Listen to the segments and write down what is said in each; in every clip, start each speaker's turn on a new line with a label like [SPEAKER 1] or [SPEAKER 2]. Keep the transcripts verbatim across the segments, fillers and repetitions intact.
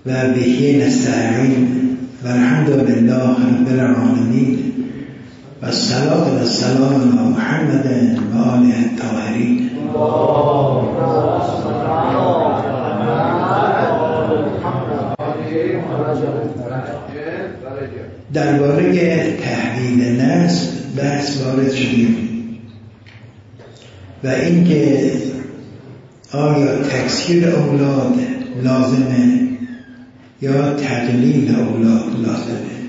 [SPEAKER 1] و بهی نستعین و الحمد لله رب العالمین و الصلاة و السلام علی محمد و آله الطاهرین. درباره تحویل نسل بحث وارد شدیم و اینکه آیا تکثیر اولاد لازمه یا تقلیل اولاد لازمه.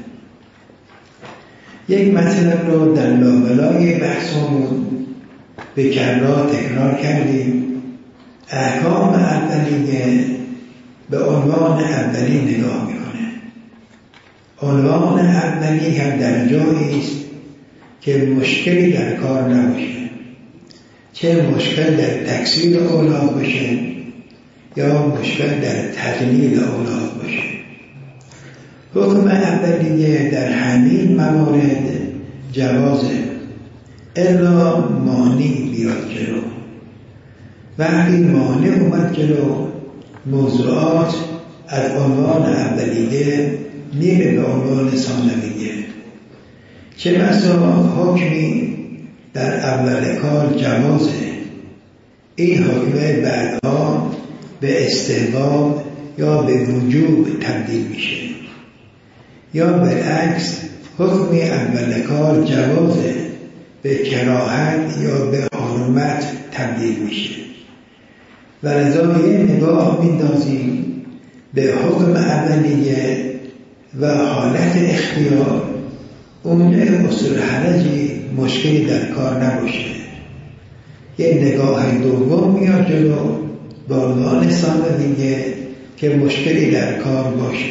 [SPEAKER 1] یک مطلب رو در لابلای بحثمون به کررا تکرار کردیم. احکام اولیه به عنوان اولی نگاه میکنه. عنوان اولی هم در جایی است که مشکلی در کار نباشه، چه مشکل در تکثیر اولاد باشه یا مشکل در تقلیل اولاد باشه. حکم اولیه در همین موارد جوازه الا مانع بیاد جلو. وقتی مانع اومد جلو، موضوعات از عنوان اولیه میره به عنوان ثانویه. چه بسا حکمی در اول کار جوازه، این حکم بعدها به استحباب یا به وجوب تبدیل میشه، یا بالعکس حکم اول کار جوازه به کراهت یا به حرمت تبدیل میشه. و لذا یه نگاه میندازیم به حکم اولیه و حالت اختیار، اون اصول حرجی مشکلی در کار نباشه. یه نگاه دوم میاد جلو با عنوان ثانویه که مشکلی در کار باشه.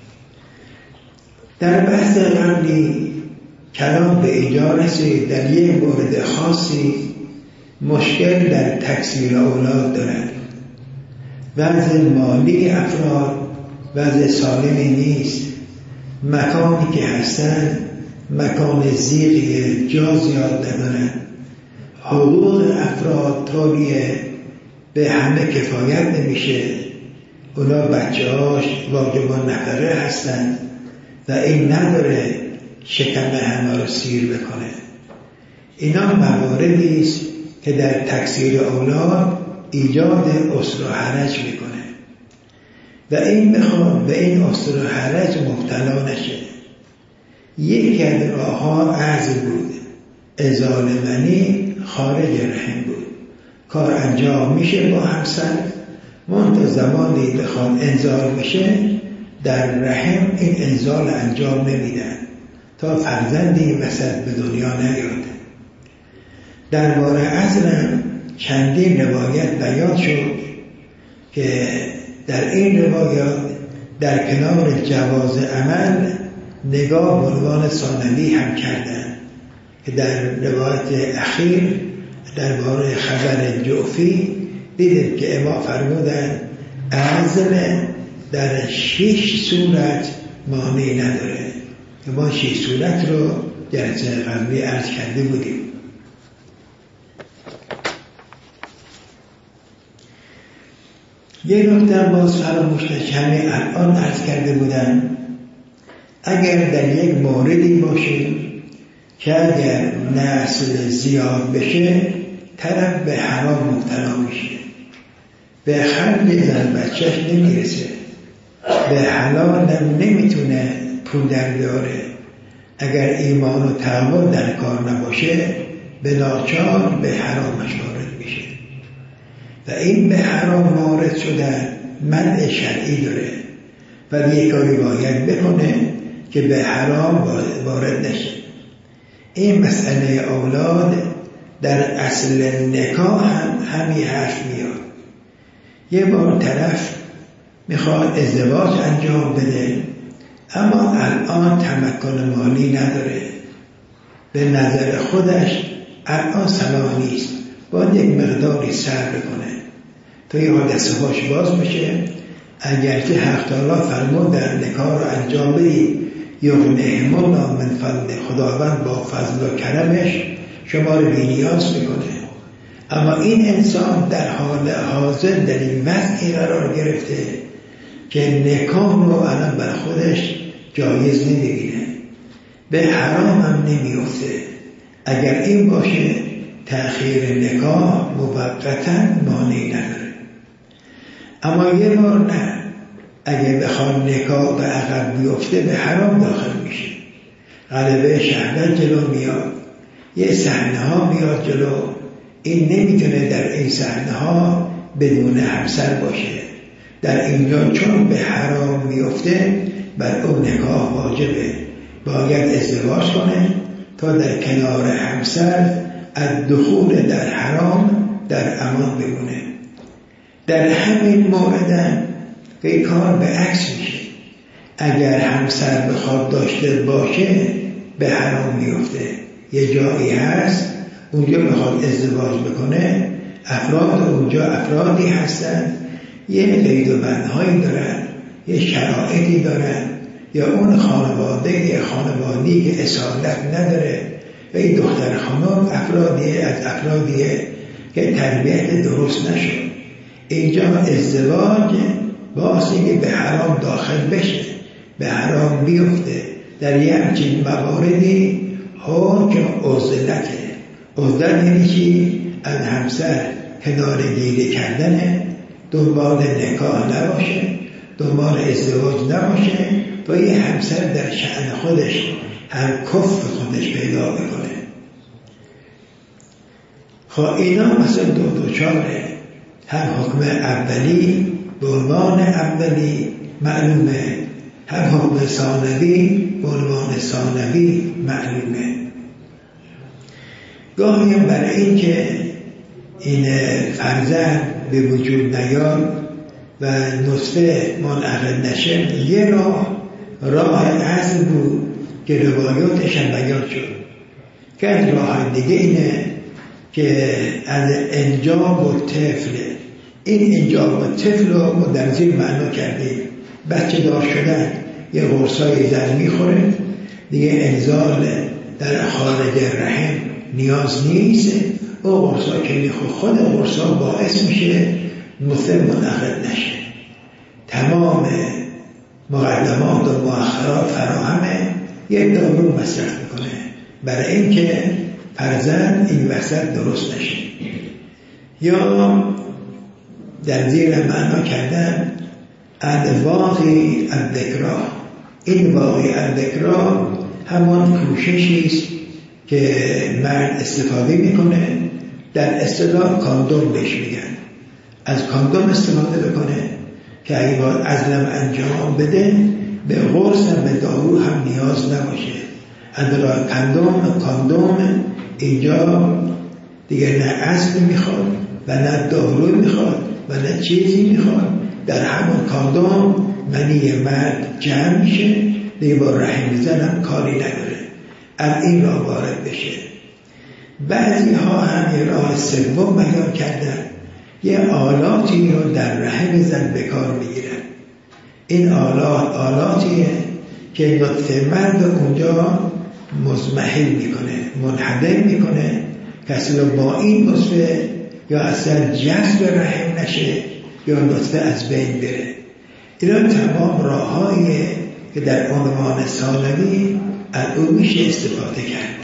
[SPEAKER 1] در بحث قبلی کلام به اینجا رسید در یک مورد خاصی مشکل در تکثیر اولاد دارد. وضع مالی افراد وضع سالمی نیست، مکانی که هستن مکان زیغیه، جا زیاد ندارن، حقوق افراد طوریه به همه کفایت نمیشه، اونا بچه هاش واجبان نفره هستن و این نداره شکم همه رو سیر بکنه. اینا مواردی است که در تکثیر اولاد ایجاد اسر و حرج میکنه و این بخواد به این اسر و حرج مبتلا نشه. یکی از راه ها عرض بود، ازاله منی خارج رحم بود. کار انجام میشه با همسر، منتها زمانی بخواد انزال بشه در رحم این انزال انجام نمیدن تا فرزندی وسط به دنیا نیاد. درباره عزلم چندین روایت بیان شد که در این روایات در کنار جواز عمل نگاه به عنوان ثانوی هم کردن که در روایت اخیر درباره خبر جعفی دیدیم که امام فرمودن عزل در شش صورت مانعی نداره که ما شش صورت رو جلسه قبلی عرض کرده بودیم. یه نکته باز فراموش نشم الان عرض کرده بودم، اگر در یک موردی باشه که اگر نسل زیاد بشه طرف به حرام مبتلا میشه، به خرج زن بچهش نمیرسه، به حلال نمیتونه پول در بیاره، اگر ایمان و تقوا در کار نباشه به ناچار به حرامش وارد میشه و این به حرام وارد شدن منع شرعی داره و یک کاری باید بکنه که به حرام وارد نشه. این مسئله اولاد در اصل نکاح هم همین حرف میاد. یه بار طرف میخواد ازدواج انجام بده اما الان تمکن مالی نداره، به نظر خودش الان صلاح نیست، باید یک مقداری صبر بکنه تا یه حادثه هاش باز بشه. اگرچه حق تعالی فرمود در نکاح رو انجام بدید یغنیهم من فضل، خداوند با فضل و کرمش شما رو بی‌نیاز میکنه، اما این انسان در حال حاضر در این وضعی قرار گرفته که نکاح رو الان بر خودش جایز نمیبینه، به حرام هم نمیفته. اگر این باشه تأخیر نکاح موقتا مانعی نداره. اما یه بار نه، اگر بخواد نکاح به عقب بیفته به حرام داخل میشه، غلبه شهوت جلو میاد، یه صحنه ها میاد جلو، این نمیتونه در این صحنه ها بدون همسر باشه. در اینجا چون به حرام میفته بر اون نکاح واجبه، باید ازدواج کنه تا در کنار همسر از دخول در حرام در امان بمونه. در همین موعد که کار به عکس میشه، اگر همسر بخواد داشته باشه به حرام میفته. یه جایی هست اونجا بخواد ازدواج بکنه، افراد اونجا افرادی هستن یه قید و بندهایی دارن، یه شرایطی دارن، یا اون خانواده یه خانوادی که اصالت نداره و این دختر خانم افرادی از افرادیه که تربیت درست نشد. اینجا ازدواج باعثی که به حرام داخل بشه، به حرام بیفته. در یه همچین مواردی حکم عزلته. عزلت یعنی چی؟ از همسر کنار گیری کردنه، دنبال نکاح نباشه، دنبال ازدواج نباشه تا یه همسر در شأن خودش هم کف خودش پیدا بکنه. خب اینا مثلا دو دوچاره، هم حکم اولی به عنوان اولی معلومه، هم حکم ثانوی به عنوان ثانوی معلومه. گاهی هم برای این که این فرزند به وجود نیاد و نطفه منعقد نشه، یه راه راه اصل بود که روایاتش هم بیان شد که از راه دیگه اینه که از انجاب و طفل، این انجاب و طفل رو ما در زیر معنا کردیم. بچه دار شدن یه قرصای زن میخوره دیگه، انزال در خارج رحم نیاز نیست، او قرصا که میخوره خود قرصا باعث میشه نطفه منعقد نشه. تمام مقدمات و مؤخرات فراهمه، یک دارو مصرف میکنه برای اینکه فرزند این وسط درست نشه. یا در زیر معنا کردن الواقی الذکرا، این واقعی الذکرا همان کوششی است که مرد استفاده میکنه، در اصطلاح کاندوم بهش میگن. از کاندوم استفاده بکنه که اگه باید عزلم انجام بده به قرص هم به دارو هم نیاز نباشه. از راه کاندوم کاندوم اینجا دیگه نه عزل میخواد و نه دارو میخواد و نه چیزی میخواد، در همون کاندوم منی مرد جمع میشه دیگه با رحم زن هم کاری نداره، از این راه وارد بشه. بعضی ها هم یه راه سوم بیان کردن، یه آلاتی رو در رحم زن به کار میگیرن. این آلات آلاتیه که نطفه مرد اونجا مزمحل میکنه، منحدر میکنه، کسی رو با این نطفه یا اصلا جذب رحم نشه یا نطفه از بین بره. اینا تمام راههاییه که در عنوان ثانوی از اون میشه استفاده کرد.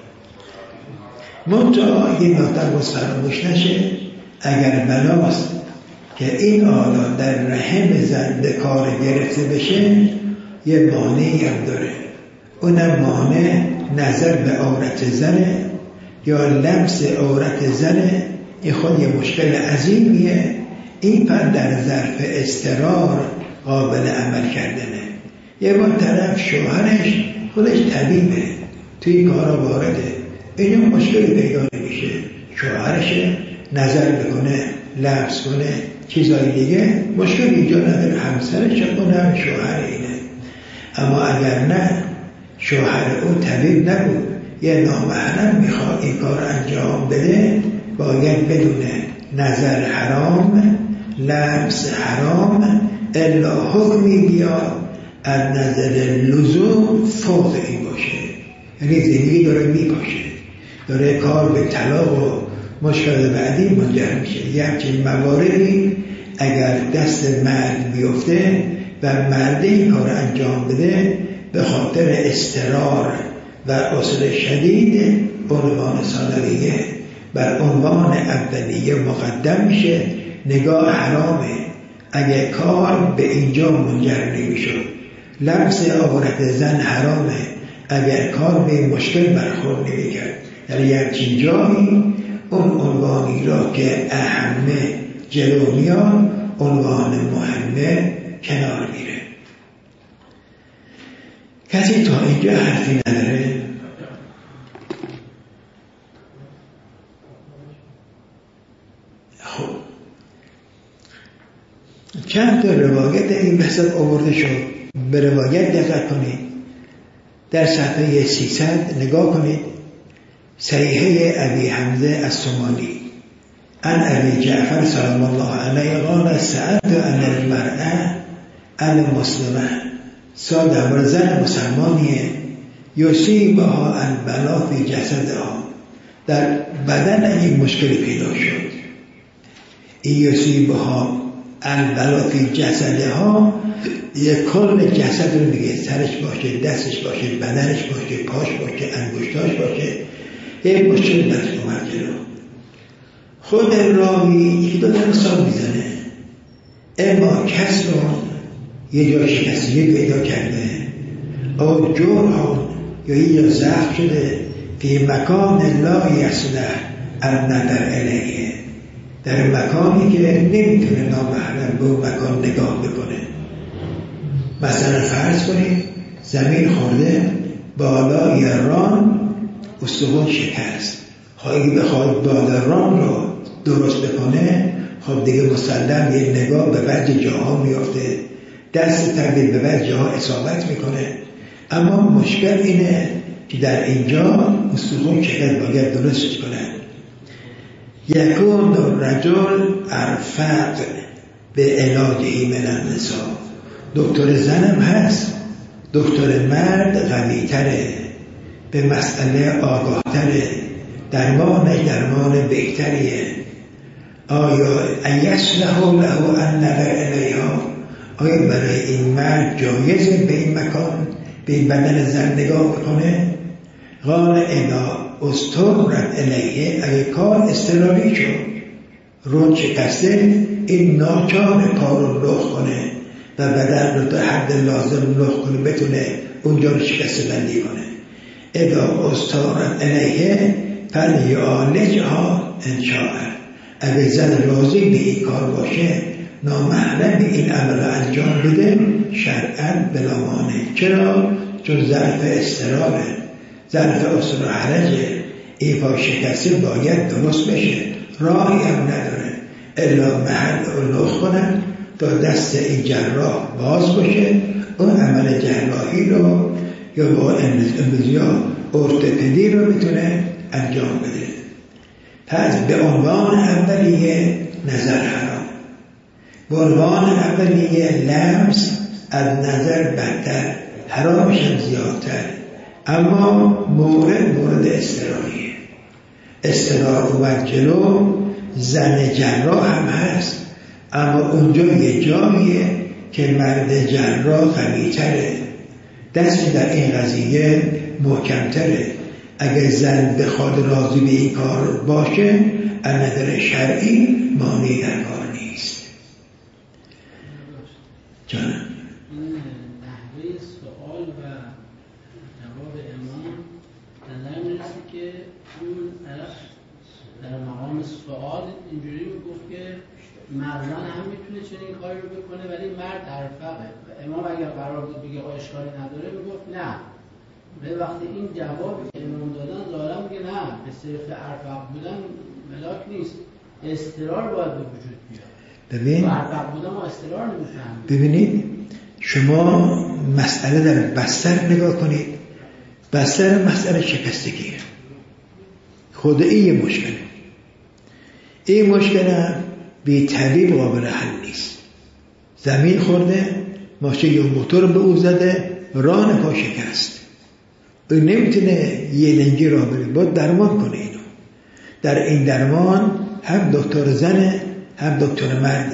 [SPEAKER 1] منتها یه مقدار فراموش نشه، اگر بناست که این آلات در رحم زن به کار گرفته بشه یه مانعی هم داره، اونم مانع نظر به عورت زنه یا لمس عورت زنه. این خود یه مشکل عظیمیه، این پر در ظرف اضطرار قابل عمل کردنه. یه بار طرف شوهرش خودش طبیبه توی کارا وارده، این مشکلی پیدا نمیشه، شوهرش نظر بکنه لمس کنه چیزای دیگه مشکل اینجا نداره، همسرش اونم شوهر اینه. اما اگر نه شوهر او طبیب نبود، یه نامحرم میخواد این کار انجام بده، باید بدونه نظر حرام، لمس حرام، الا حکمی بیاد از نظر لزوم فوق این باشه، یعنی زندگی داره میپاشه، داره کار به طلاق و مشکل بعدی منجر میشه. یه همچین مواردی اگر دست مرد بیفته و مرد این کار انجام بده به خاطر اضطرار و عسر شدید عنوان ثانویه بر عنوان اولیه مقدم میشه. نگاه حرامه. اگر کار به اینجا منجر نمیشد، لمس عورت زن حرامه. اگر کار به مشکل برخورد نمیکرد، در همچین جایی اون عنوانی را که اهمه جلو میاد، عنوان مهمه کنار میره. کسی تا اینجا حرفی نداره؟ خب چند تا روایت این بحثت آورده شد. به روایت دقت کنید. در صفحه سیصد نگاه کنید. صحیحه ابی حمزه الصومالی عن ابی جعفر سلام الله علیه قال سألت عن المرأة المسلمة. ساده زن مسلمانیه یصیبها البلا فی جسدها، در بدن این مشکلی پیدا شد. یصیبها البلا فی جسدها یک کل جسد رو میگه، سرش باشه، دستش باشه، بدنش باشه، پاش باشه، انگشتاش باشه، یک مشکل دست اومد جلو. خود راوی یکی دو تا مثال میزنه. اما کس رو یه جا شکستگی پیدا کرده، او جرح یا یه جا زخم شده فی مکان لا یصلح النظر الیه، در مکانی که نمیتونه نامحرم به اون مکان نگاه بکنه. مثلا فرض کنید زمین خورده، بالای ران استخوان شکست. خواهی بخواد بالای ران رو درست بکنه، خب دیگه مسلم یه نگاه به بعضی جاها میافته، دست تقدیر به بعضی جاها اصابت میکنه. اما مشکل اینه که در اینجا استخوان شکست باید درست کنه. یکون رجل ارفق به علاجهی من النساء. دکتر زنم هست، دکتر مرد قوی تره، به مسئله آگاه تره، درمانش درمان بهتریه. آیا ایصلح له النظر الیها، آیا برای این مرد جایزه به این مکان، به این بدن زن نگاه بکنه؟ قال اذا استمرت الیه، اگه کار اضطراری شد، رون شکسته، این ناچار کار رو لخ کنه و بدن رو تا حد لازم لخ کنه، بتونه اونجا رو شکسته بندی کنه. اذا استمرت الیه فلیعالجها ان شاء. اگه زن راضی به این کار باشه، نامحرم این عمل رو انجام بده، شرعاً بلا مانع. چرا؟ چون ظرف اضطراره، ظرف عسر و حرجه. ایفا شکسته باید درست بشه، راهی هم نداره الا محل رو لخ کنن تا دست این جراح باز باشه، اون عمل جراحی رو یا با امروزیا ارتوپدی رو میتونه انجام بده. پس به عنوان اولیه نظر حرام، به عنوان اولیه لمس از نظر بدتر، حرامش هم زیادتر. اما مورد مورد اضطراریه. اضطرار اومد جلو، زن جراح هم هست، اما اونجا یه جاییه که مرد جراح قوی‌تره، دست در این قضیه محکم‌تره. اگر زن بخواد راضی به این کار باشه، از نظر شرعی مانعی در کار نیست. جانم
[SPEAKER 2] نحوه سوال و جواب امام نظر میرسه که اون در مقام سوال اینجوری میگفت که مردان هم میتونه چنین کاری رو بکنه ولی مرد ارفقه. امام اگر قرار بود بگه اشکالی نداره میگفت نه. به وقتی این جواب امام دادن ظاهرا میگه نه، به صرف ارفق بودن ملاک نیست، اضطرار باید به وجود بیاد.
[SPEAKER 1] ببین
[SPEAKER 2] ارفق بودن ما اضطرار نمیفهمیم.
[SPEAKER 1] ببینید شما مسئله در بستر نگاه کنید. بستر مسئله شکستگیه، خود این مشکله. این مشکل بی طبیب قابل حل نیست. زمین خورده، ماشین یا موتور به او زده، ران پا شکست، او نمیتونه یه لنگی را بره، باید درمان کنه اینو. در این درمان هم دکتر زنه هم دکتر مرده،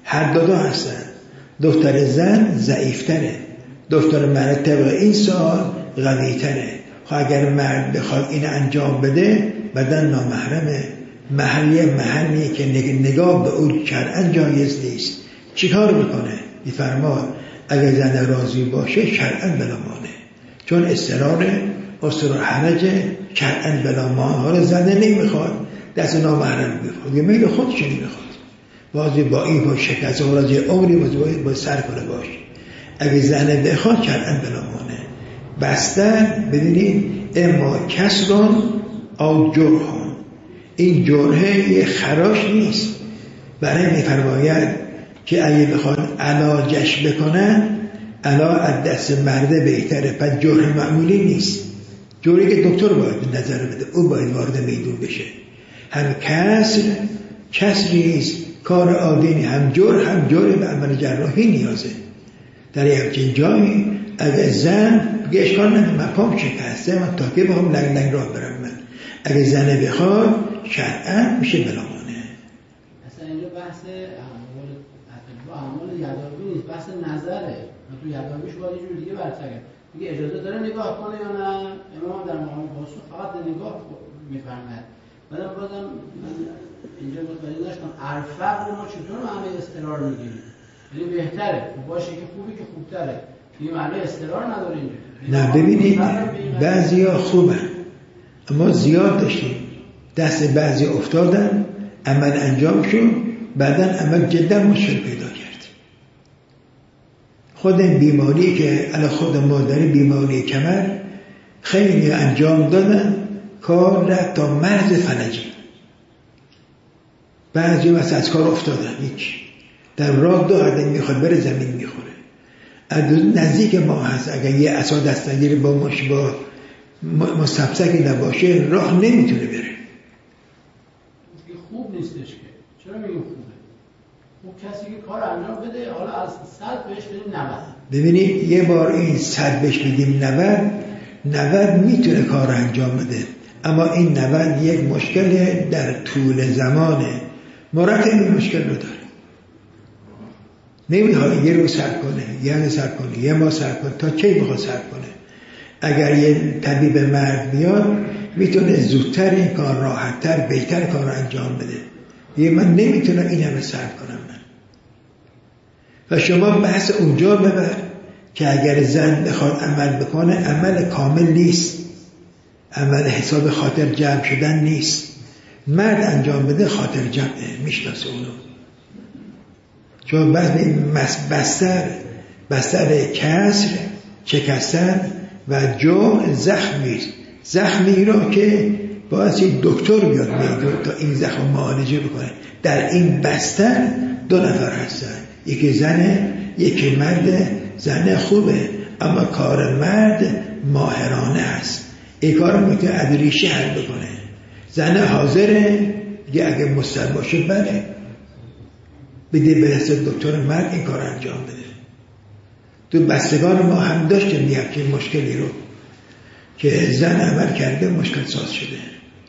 [SPEAKER 1] هر دو دو هستن. دکتر زن ضعیفتره، دکتر مرد طبق این سوال قویتره. خب اگر مرد بخواد این انجام بده بدن نامحرمه، محلی محلی که نگاه به اون شرعاً جایز نیست. چیکار میکنه؟ میفرماد اگر زن راضی باشه شرعاً بلا مانع، چون اضطرار اضطرار حرج شرعاً بلا مانع. حالا زن نمیخواد دست نامحرم بخواد، یه میل خودش نمیخواد، بازی با این با شکست و راضی عمری باید با سر کنه باشه. اگه زن بخواد شرعاً بلا مانع. بستن ببینید اما کسرون او جرحون، این جرحه یه خراش نیست. برای میفرماید که اگه بخواد علاجش بکنن علا از دست مرده بهتره، پس جرح معمولی نیست، جرحی که دکتر باید نظر بده، او باید وارد میدون بشه. هم کسر کسریست، کار عادی، هم جرح هم جرح به عمل جراحی نیازه. در یه همچین جایی اگه زن بگه اشکال نده من پام شکسته، من تا که بخوام لنگ لنگ راه برم، من اگه زنه بخواد شرعاً میشه بلا مانع.
[SPEAKER 2] اصلا اینجا بحث اعمال اعمال یداوی نیست، بحث نظره. من تو یداویش باید یه جور دیگه برتگم، میگه اجازه داره نگاه کنه یا نه. امام در مقام پاسخ فقط نگاه میفرماید. بعدم بازم من اینجا متوجه نشدم ارفق رو ما چطور معنی اضطرار میگیریم؟ یعنی بهتره باشه که خوبی که خوبتره، این معنی اضطرار نداره اینجا.
[SPEAKER 1] نه ببینید بعضیا خوبن اما زیاد داشتیم، دست بعضی افتادن، عمل انجام شد، بعدن عمل جدا مشکل پیدا کرد. خود بیماری که الان خود ما داریم، بیماری کمر، خیلی انجام دادن کار رفت تا مرز فلجی، بعضی واسه از کار افتادن، هیچ در راه دو عدد میخواد بره زمین میخوره. از نزدیک ما هست اگر یه عصا دست نگیره با مش با مستبسکی نباشه راه نمیتونه بره.
[SPEAKER 2] خوب نیستش که چرا میگم خوبه؟ خوب کسی که کار انجام بده، حالا از صد بهش بدیم نود.
[SPEAKER 1] ببینید یه بار این صد بهش بدیم نود، نود میتونه کار انجام بده، اما این نود یک مشکل در طول زمانه، مرتب این مشکل رو داره، نمیخواد یه روز سر کنه، یه روز سر کنه، یه ماه سر کنه، تا کی بخواد سر کنه. اگر یه طبیب مرد بیاد میتونه زودتر این کار، راحتتر، بهتر کار انجام بده. یه من نمیتونم این همه سر کنم من. و شما بحث اونجا ببر که اگر زن بخواد عمل بکنه عمل کامل نیست، عمل حساب خاطر جمع شدن نیست. مرد انجام بده خاطر جمعه، میشناسه اونو. چون بحث بستر بستر کسر شکستن و جرح زخمی زخمی را که باید دکتر بیاد میدون تا این زخم معالجه بکنه. در این بستر دو نفر هستن، یکی زنه یکی مرد. زنه خوبه اما کار مرد ماهرانه است، این کار میتونه از ریشه حل بکنه. زنه حاضره دیگه اگه مستعد باشه بله بده برسه دکتر مرد این کار انجام بده. تو بستگان ما هم داشتیم یکی مشکلی رو که زن عمل کرده مشکل ساز شده.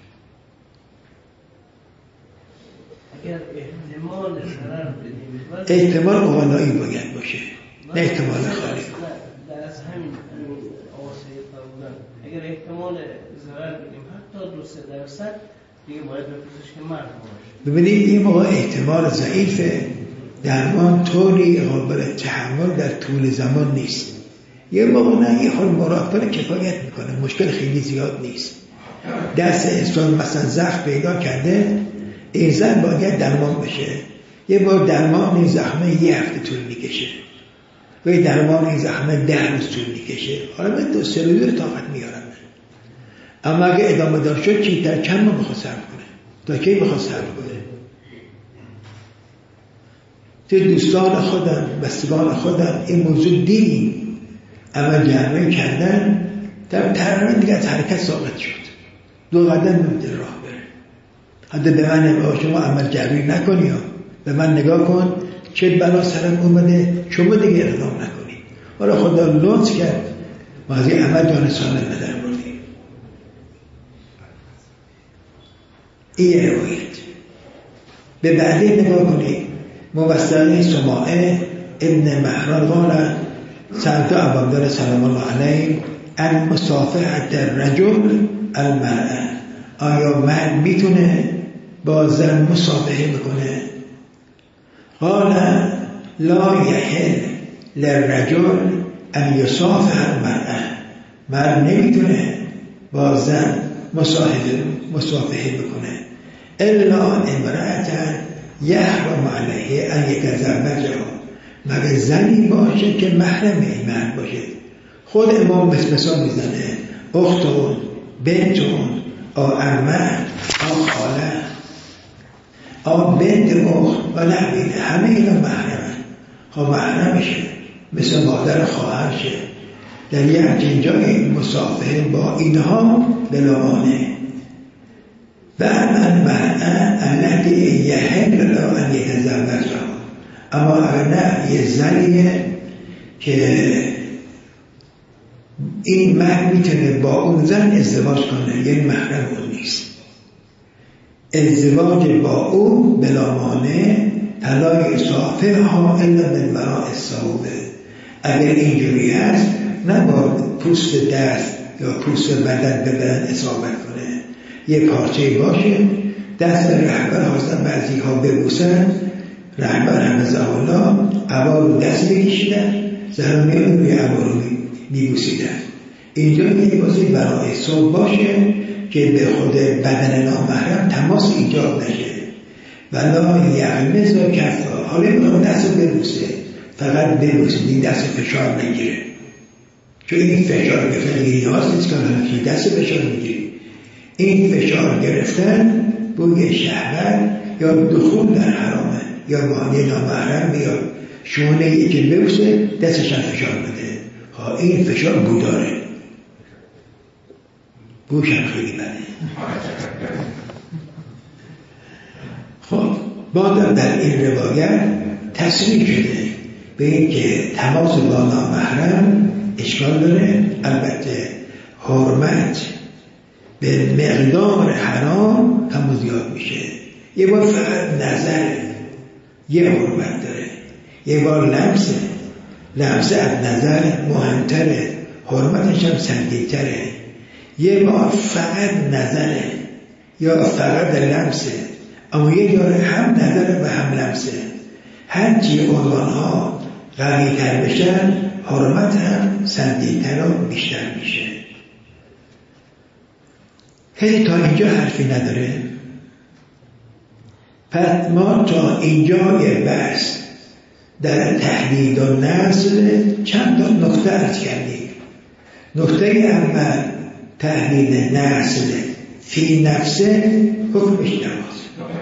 [SPEAKER 3] اگر احتمال ضرر بدیم،
[SPEAKER 1] احتمال اغلایی باید باشه، نه احتمال خالی.
[SPEAKER 3] در از همین آسه فرمودن اگر احتمال ضرر بدیم حتی دو سه درصد دیگه باید بپرسش که مرد باشه.
[SPEAKER 1] ببینید این موقع احتمال ضعیفه، درمان طوری قابل تحمل در طول زمان نیست. یه موقع نه یه حال مراقبه کفایت میکنه، مشکل خیلی زیاد نیست. دست انسان مثلا زخم پیدا کرده، این زن باید درمان بشه. یه بار درمان این زخمه یه هفته طول میکشه و یه درمان این زخمه ده روز طول میکشه. حالا من دو سه روز طاقت میارم، اما اگه ادامه دار شد چی در چند ماه بخواد صبر کنه، تا کی بخواد صبر کنه. تو دوستان خودم بستگان خودم این موضوع دیدیم عمل جراحی کردن در تقریبا دیگه از حرکت ساقط شد، دو قدم نمیتونه راه بره. حتی به من نگاه شما عمل جراحی نکنی، به من نگاه کن چه بلا سرم اومده، شما دیگه اقدام نکنی. حالا خدا لطف کرد ما از این عمل جان سالم بدر بردیم. این روایت به بعدی نگاه کنید. موسلی سماعه ابن مهران قال سألت ابوالدرداء سلام الله علیه ان مصافحة الرجل المرأة، آیا مرد میتونه با زن مصافحه بکنه؟ قال لا یحل للرجل ان یصافح المرأة، مرد نمیتونه با زن مصافحه بکنه الا امرأة یحرم علیه ان یتزوجها، مگر زنی باشه که محرم این مرد باشه. خود امام مثال میزنه اختون، بنتون، آ عمه، آ خاله، آ بنت اخت و نبیده، همه اینا محرمه. خب محرمشه مثل مادر خواهرشه، در یه همچین جای مصافحه با اینها بلامانه. و من مرأة التي یحل له ان یتزوجها، اما اگر نه یه زنیه که این مرد میتونه با اون زن ازدواج کنه، یعنی محرم اون نیست، ازدواج با او بلامانه فلا یصافحها الا من وراء الصوبه. اگر اینجوری هست نه با پوست دست یا پوست بدن به بدن اصابت کنه، یه پارچه باشه دست رهبر حاضر بعضی ها ببوسن، رهبر حفظه الله عبا رو دست بکشیدن، زنان میان روی عبا رو میبوسیدن. اینجا یه بازی برای صبح باشه که به خود بدن نامحرم تماس ایجاد نشه. ولا یغمز و کفا، حالا میخوام دست ببوسه، فقط ببوسه، این دست فشار نگیره، چون این فشار گرفتن گیری هاست نیست که دست فشار میگیری. این فشار گرفتن بوی شهوت یا دخول در حرامه یا معنی نامحرم یا شونه یکی ببوسه دستش هم فشار بده. ها این فشار بوداره، بوشم خیلی بده. خب بعد در این روایت تصریح شده به این که تماس با نامحرم اشکال داره. البته حرمت به مقدار حرام هم زیاد میشه. یه بار فقط نظر یه حرمت داره، یه بار لمسه، لمسه از نظر مهمتره، حرمتش هم سنگین‌تره. یه بار فقط نظره یا فقط لمسه، اما یه داره هم نظره و هم لمسه. هرچی عنوانها قوی تر بشن حرمت هم سنگین‌تر و بیشتر میشه. خیلی تا اینجا حرفی نداره. پس ما تا اینجای بحث در تحدید و نسل چند تا نکته عرض کردیم. نکته اول تحدید نسل فی نفسه حکمش جواز.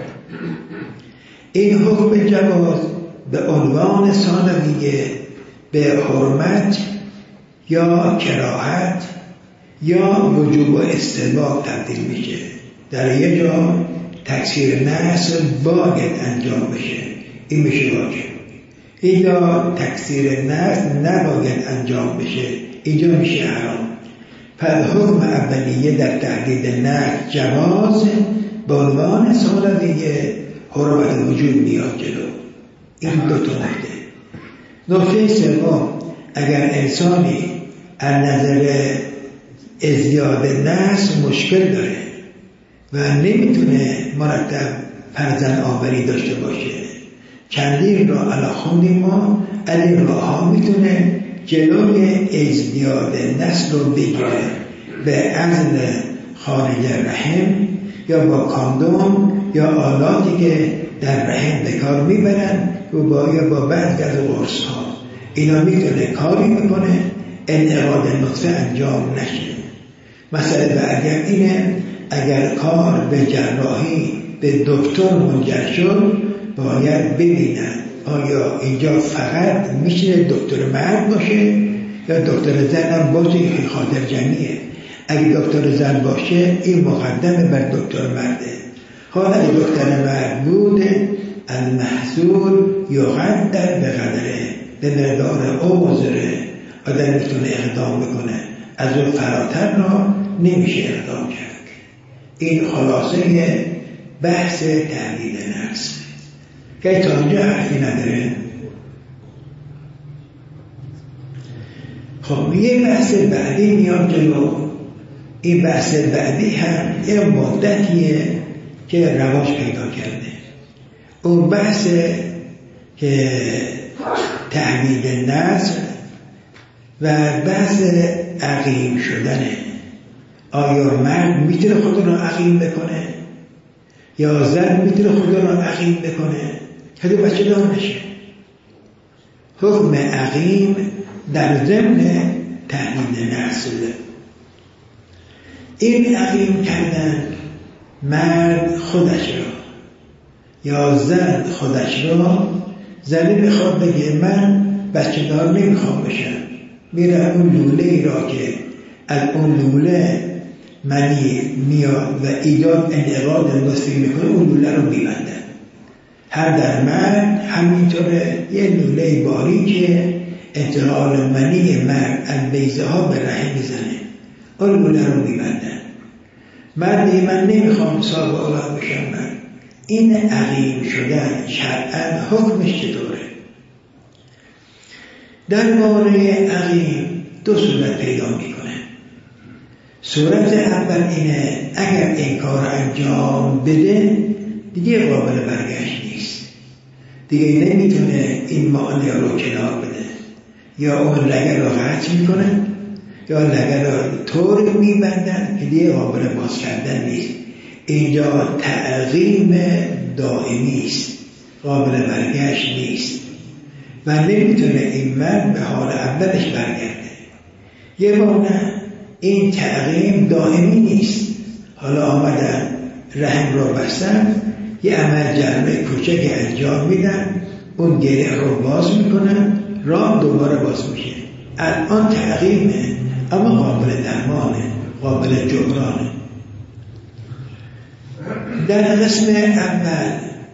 [SPEAKER 1] این حکم جواز به عنوان ثانویه به حرمت یا کراهت یا وجوب و استحباب تبدیل میشه. در یه جا تکثیر نسل باید انجام بشه، این میشه واجب. اینجا تکثیر نسل نباید انجام بشه، اینجا میشه حرام. پس حکم اولیه در تحدید نسل جواز به عنوان ثانویه حرمت وجود میاد جلو. این دو تا نکته. نکته سوم، اگر انسانی از نظر ازدیاد نسل مشکل داره و نمیتونه مرتب فرزند آوری داشته باشه، چندین را علا خوندیم ما، از این راه ها میتونه جلوی ازدیاد نسل رو بگیره به عزل خارج رحم یا با کاندوم یا آلاتی که در رحم به کار میبرن و با یا با بعضی از قرص ها. اینا میتونه کاری میکنه انعقاد نطفه انجام نشه. مسئله بعدی اینه اگر کار به جراحی به دکتر منجر شد باید ببینن آیا اینجا فقط میشه دکتر مرد باشه یا دکتر زن هم باشه که خاطر جمعیه. اگه دکتر زن باشه این مقدمه بر دکتر مرده. حالا اگه دکتر مرد بوده المحصول یقدر به قدره، به مقدار عذره آدم میتونه اقدام بکنه، از اون فراتر را نمیشه اقدام کرد. این خلاصه بحث تحلیل نفس. که تا اینجا حرفی نداره. خب یه بحث بعدی میاد جلو. این بحث بعدی هم یه مدتیه که رواج پیدا کرده. اون بحث که تحویل نسل و بحث عقیم شدنه. آیا مرد میتونه خود رو عقیم بکنه یا زن میتونه خود رو عقیم بکنه که دو بچه دار نشه؟ حکم عقیم در ضمن تحویل نسل. این عقیم کردن مرد خودش را یا زن خودش را، زنی بخواد بگه من بچه دار نمیخوام بشم، میره اون لوله ای را که از اون لوله منی میاد و ایجاد انعقاد نصفی میکنه اون لوله رو میبندن. هر در مرد همینطوره یه لوله باریکه انتقال منی مرد از بیضه ها به رحم میزنه، اون لوله رو میبندن. مرد میگه من نمیخوام صاحب اولاد بشم. من این عقیم شدن شرعاً حکمش چطوره؟ در باره عقیم دو صورت پیدا میکنه. صورت اول اینه اگر این کار انجام بده دیگه قابل برگشت نیست، دیگه نمیتونه این مانع رو کنار بده، یا اون لگه رو قطع میکنه یا لگه رو طور میبندن که دیگه قابل باز کردن نیست. اینجا تعقیم دائمی است، قابل برگشت نیست و نمیتونه این مرد به حال اولش برگرده. یه بار نه، این تعقیم دائمی نیست. حالا آمدن رحم رو بستن، یه عمل جرمه کوچک انجام میدن، اون گره رو باز میکنن، راه دوباره باز میشه. الان تعقیمه اما قابل درمانه، قابل جبرانه. در قسم اول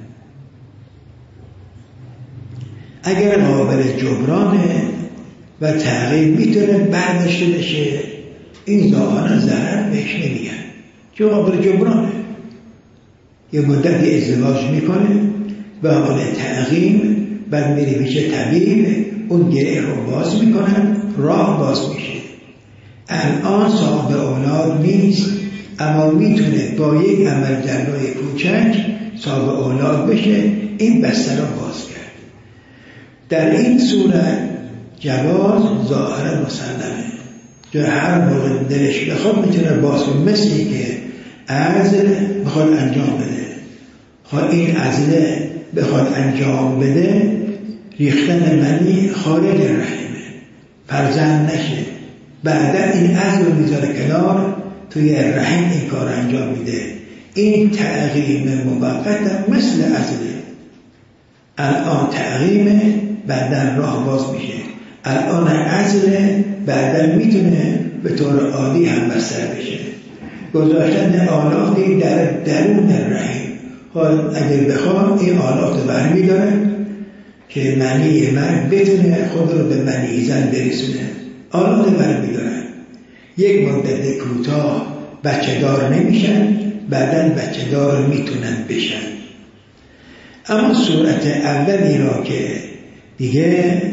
[SPEAKER 1] اگر قابل جبرانه و تعقیم میتونه برداشته بشه، این ظاهرا ضرر بهش نمیگن چون قابل جبرانه. یه مدتی ازدواج میکنه و حال تعقیم بعد میره پیش طبیب، اون گره رو باز میکنن، راه باز میشه. الان صاحب اولاد نیست اما میتونه با یک عمل جراحی کوچک صاحب اولاد بشه، این بستر رو باز کرد. در این صورت جواز ظاهرا مسلمه، که هر موقع دلش بخواد میتونه باز کنه، مثلی که عزل بخواد انجام بده. خواهد این عزله بخواد انجام بده، ریختن منی خارج رحمه، فرزند نشه، بعدا این عزل رو میذاره کنار، توی رحم این کار انجام میده. این تعقیم موقت مثل عزله. الان تعقیمه بعدا راه باز میشه، الان عزله بعدا میتونه به طور عادی هم بستر بشه. گذاشتن آلاتی در درون رحم، حال اگر بخوام این آلات برمی داره که منی مرد بتونه خود رو به منی زن برسونه، آلات برمی داره. یک مدت کوتاه بچه دار نمیشن، بعداً بچه دار میتونن بشن. اما صورت اولی را که دیگه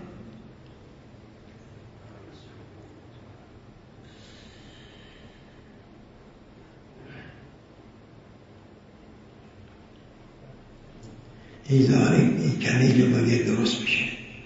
[SPEAKER 1] ایزاری این کنه رو باید درست میشه.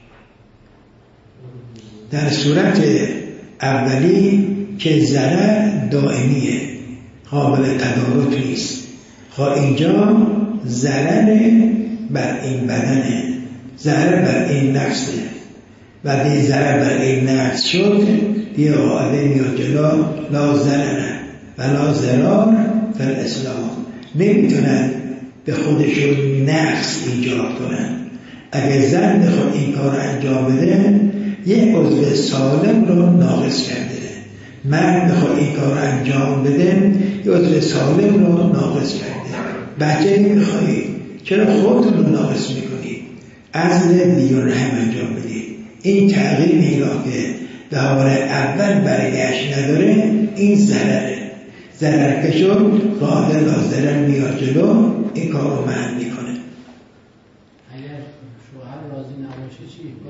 [SPEAKER 1] در صورت اولی که ضرر دائمیه، قابل تدارک نیست. خواه اینجا ضرر بر این بدنه، ضرر بر این نفسه، و دیگه ضرر بر این نفس شد، دیگه قاعده میاد جلو لا ضرر و لا ضرار فی الاسلام. نمیتونن به خودشون نقص ایجاد کنن. اگه زن بخواد این کار انجام بده، یک عضو سالم رو ناقص کرده. مرد بخواد این کار انجام بده، یک عضو سالم رو ناقص کرده. بچه نمیخواهید، چرا خودتون رو ناقص میکنید؟ عزل دیگر رحم انجام بدید. این تغییری را که در حال اول برگشت نداره، این ضرره. ضرر که شد قاعده لا ضرر میاد جلو، این کار رو مهم میکنه.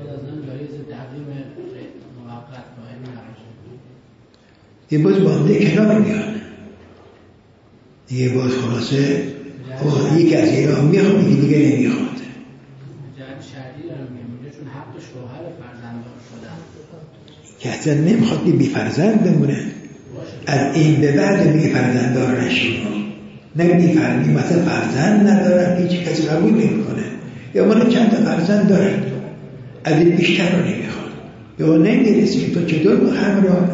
[SPEAKER 2] خود از من جایز تقویم موقت قائم نباشه.
[SPEAKER 1] یه باز بانده کنار میانه یه باز خلاصه یکی از اینا میخواد یکی دیگه نمیخواد.
[SPEAKER 2] جهت شرعی دارم میگم چون حق شوهر فرزنددار شدن
[SPEAKER 1] که اصلا نمیخواد که بی فرزند بمونه از این به بعد بی فرزنددار نشید نه بی فرزند مثلا فرزند ندارن هیچ کسی قبول نمیکنه یا مالا چند تا فرزند دارن از این بیشتر رو نمیخواد یا نمیرسید تو چطور هم را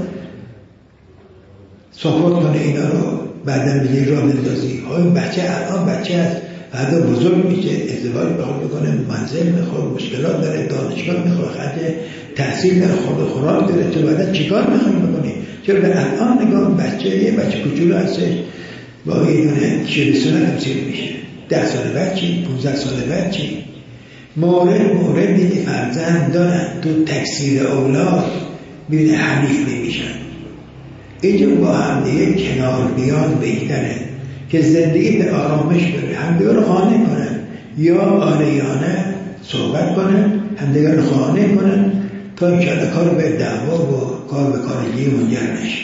[SPEAKER 1] ساپورت کنه اینا رو بعدم به یه راه بندازی های بچه الان بچه هست بعدا بزرگ میشه ازدواج بخواد بکنه منزل میخواد مشکلات داره دانشگاه میخواد خرج تحصیل داره خورد خوراک داره تو بعدا چیکار میخوای بکنی چرا به الان نگاه بچه یه بچه کوچولو هستش با یه دونه شیرسونه تمثیل میشه ده سال بعد چی پونزده سال بعد چی مورد مورد دیگه فرزند دارن تو تکثیر اولاد ببینه حریف نمیشن اینجا با هم دیگه کنار بیان بهتره که زندگی به آرامش بره همدیگه رو خانه کنن یا آریانه صحبت کنن همدیگه رو خانه کنن تا انشاءالله کار به دعوا و کار به کارگی منجر نشه.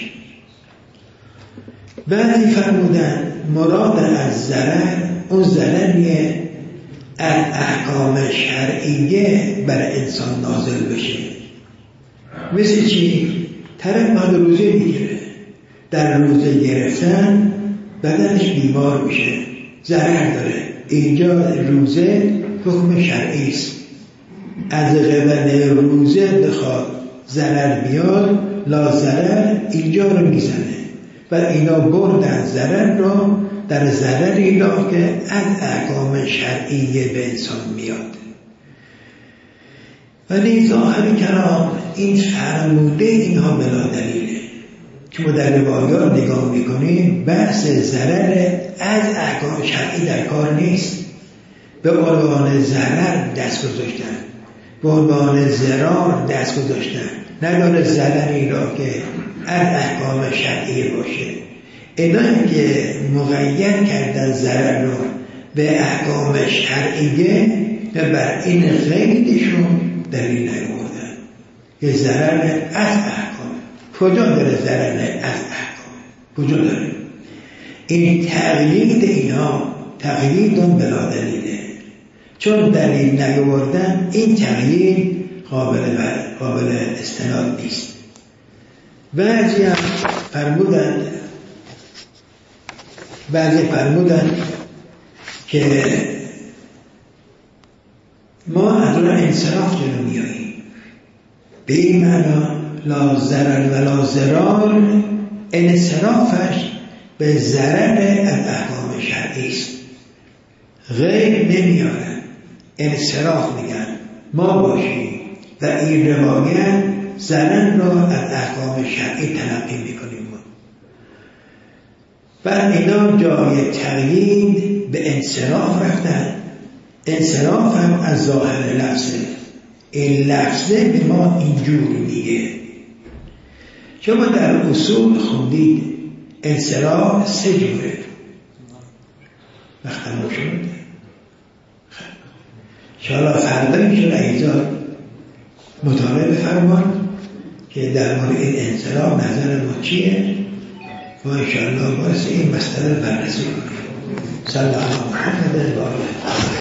[SPEAKER 1] بعدی فرمودن مراد از ضرر اون ضرریه از احکام شرعیه بر انسان نازل بشه. مثل چی؟ طرف باید روزه میگیره در روزه گرفتن بدنش بیمار میشه ضرر داره اینجا روزه حکم شرعی است از قبل روزه بخواد ضرر بیاد لا ضرر اینجا رو میزنه و اینا بردن ضرر رو در ضرری را که از احکام شرعیه به انسان میاد. ولی ظاهر کلام این فرموده اینها بلا دلیله که ما در روایات نگاه میکنیم بحث ضرر از احکام شرعی در کار نیست. به عنوان ضرر دست گذاشتن به عنوان ضرار دست گذاشتن نداره ضرری را که از احکام شرعی باشه. اینایی که مقید کردن ضرر را به احکام شرعیه بر این قیدشون دلیل نیاوردن که ضرر از احکام کجا داره ضرر از احکام کجا داره این تقیید اینا تقیید بلا دلیله چون دلیل نیاوردن این تقیید قابل قابل استناد نیست. بعضی هم فرمودن بعضی فرمودن که ما از اون انصراف جلو میاییم به این معنا لا ضرر و لا ضرار انصرافش به ضرر از احکام شرعی است. غیر نمیارن انصراف میگن ما باشیم و این روایت ضرر را از احکام شرعی تلقی میکنیم و اینا جای تقیید به انصراف رفتن. انصراف هم از ظاهر لفظه این لفظه به ما اینجور میگه. شما در اصول خوندید انصراف سه جوره وقت ما شد انشاءالله فردا میشه ایزاد مطالعه بفرمان که در مورد این انصراف نظر ما چیه و انشاءالله باعث این مسئله بررسی کنیم. صلی الله علیه و محمد و آله